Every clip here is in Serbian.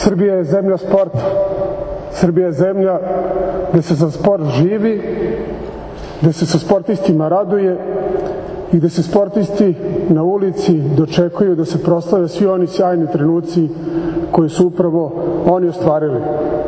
Srbija je zemlja sporta. Srbija je zemlja gde se za sport živi, gde se sa sportistima raduje i gde se sportisti na ulici dočekuju da se proslave svi oni sjajni trenuci koji su upravo oni ostvarili.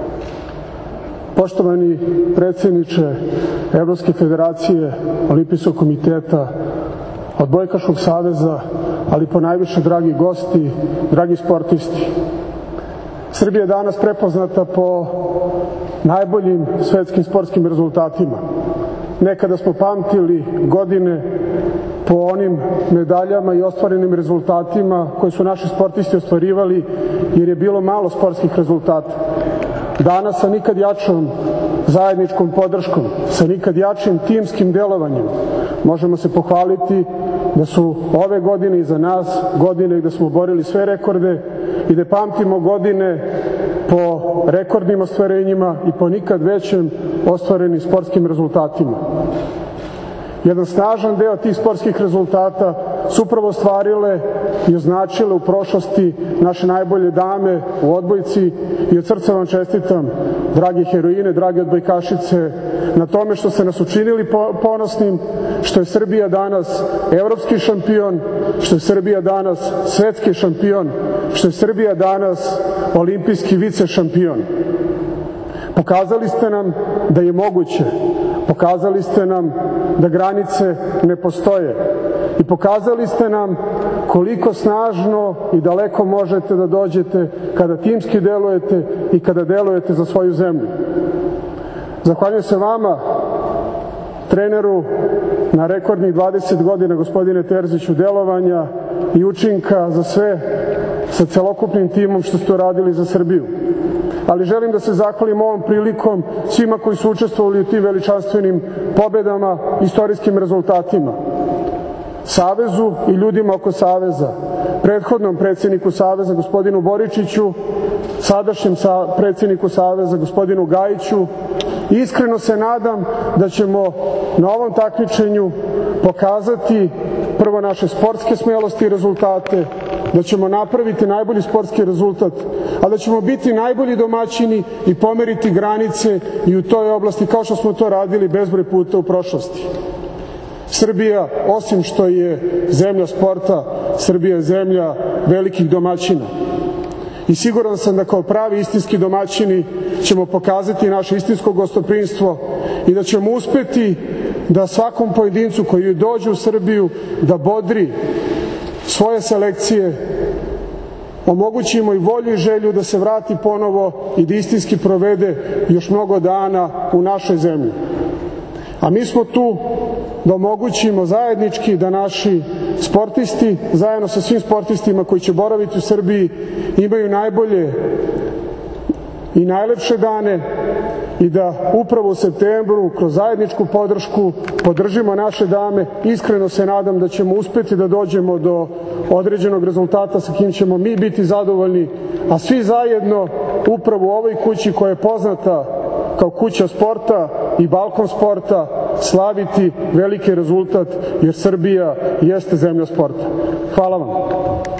Poštovani predsjedniče Evropske federacije, Olimpijskog komiteta, Odbojkaškog saveza, ali ponajviše dragi gosti, dragi sportisti. Srbija je danas prepoznata po najboljim svetskim sportskim rezultatima. Nekada smo pamtili godine po onim medaljama i ostvarenim rezultatima koje su naši sportisti ostvarivali, jer je bilo malo sportskih rezultata. Danas sa nikad jačom zajedničkom podrškom, sa nikad jačim timskim delovanjem, možemo se pohvaliti da su ove godine iza nas godine gde smo borili sve rekorde i da pamtimo godine po rekordnim ostvarenjima i po nikad većem ostvarenim sportskim rezultatima. Jedan snažan deo tih sportskih rezultata su upravo ostvarile i označile u prošlosti naše najbolje dame u odbojci i od srca vam čestitam, dragi heroine, drage odbojkašice, na tome što ste nas učinili ponosnim, što je Srbija danas evropski šampion, što je Srbija danas svetski šampion, što je Srbija danas olimpijski vice šampion. Pokazali ste nam da je moguće, pokazali ste nam da granice ne postoje i pokazali ste nam koliko snažno i daleko možete da dođete kada timski delujete i kada delujete za svoju zemlju. Zahvaljujem se vama, treneru, na rekordnih 20 godina, gospodine Terziću, delovanja i učinka za sve sa celokupnim timom što ste uradili za Srbiju. Ali želim da se zahvalim ovom prilikom svima koji su učestvovali u tim veličanstvenim pobedama, istorijskim rezultatima. Savezu i ljudima oko Saveza, prethodnom predsjedniku Saveza, gospodinu Boričiću, sadašnjem predsjedniku Saveza, gospodinu Gajiću. Iskreno se nadam da ćemo na ovom takmičenju pokazati prvo naše sportske smelosti i rezultate, da ćemo napraviti najbolji sportski rezultat, a da ćemo biti najbolji domaćini i pomeriti granice i u toj oblasti kao što smo to radili bezbroj puta u prošlosti. Srbija, osim što je zemlja sporta, Srbija je zemlja velikih domaćina. I siguran sam da kao pravi istinski domaćini ćemo pokazati naše istinsko gostoprimstvo i da ćemo uspeti da svakom pojedincu koji dođe u Srbiju da bodri svoje selekcije, omogućimo i volju i želju da se vrati ponovo i da istinski provede još mnogo dana u našoj zemlji. A mi smo tu da omogućimo zajednički da naši sportisti, zajedno sa svim sportistima koji će boraviti u Srbiji, imaju najbolje i najlepše dane i da upravo u septembru kroz zajedničku podršku podržimo naše dame. Iskreno se nadam da ćemo uspeti da dođemo do određenog rezultata sa kim ćemo mi biti zadovoljni, a svi zajedno upravo u ovoj kući koja je poznata kao kuća sporta i balkon sporta slaviti veliki rezultat, jer Srbija jeste zemlja sporta. Hvala vam.